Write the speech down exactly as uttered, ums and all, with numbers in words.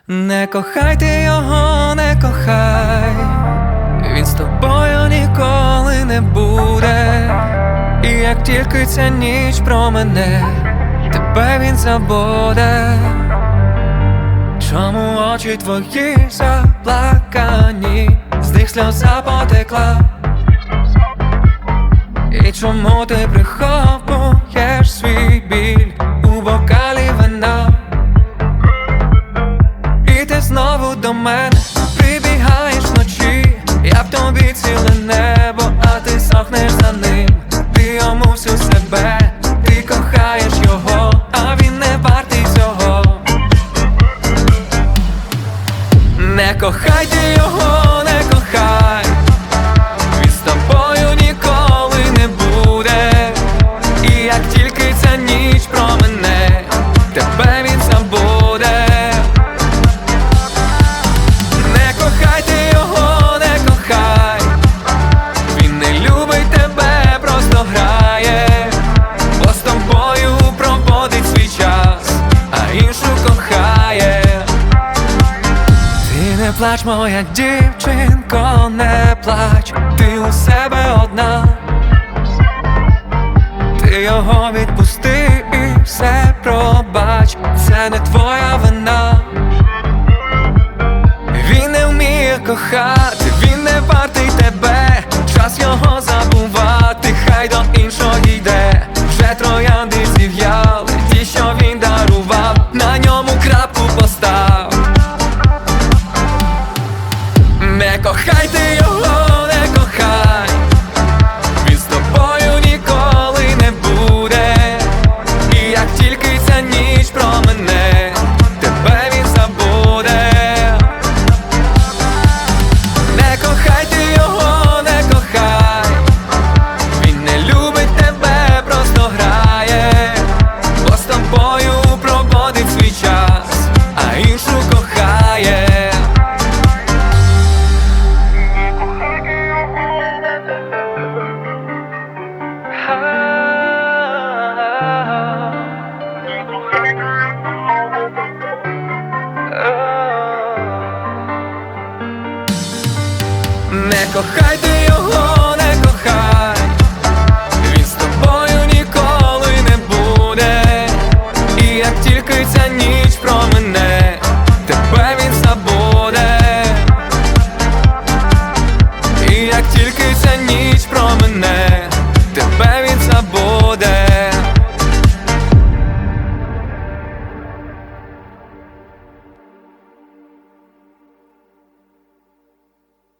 Не кохай ти його, не кохай, він з тобою ніколи не буде. І як тільки ця ніч промене, тебе він забуде. Чому очі твої заплакані, з них сльоза потекла? І чому ти приховуєш свій біль у бокалі вина? І ти знову до мене прибігаєш вночі, я в тобі ціле небо, а ти сохнеш за ним. Ти йому всю себе, ти кохаєш його, а він не вартий цього. Не кохай ти його, не кохай, він з тобою ніколи не буде. І як тільки ця ніч промене, тебе він забуде. Не кохай ти його, не кохай, він не любить тебе, просто грає, бо з тобою проводить свій час, а іншу кохає. Ти не плач, моя дівчинко, не плач, ти у себе одна. Ти його відпусти і все пробач, це не твоя вина. Він не вміє кохати, він не вартий тебе, час його забувати, хай до іншого йде. Вже троянди зів'яли, ті, що він дарував, на ньому крапку постав. Не кохай ти його, не кохай, він з тобою ніколи не буде. І як тільки ця ніч промене, тебе він забуде. Не кохай ти його, не кохай, він не любить тебе, просто грає, бо з тобою проводить свій час, а іншу кохає. Не кохай.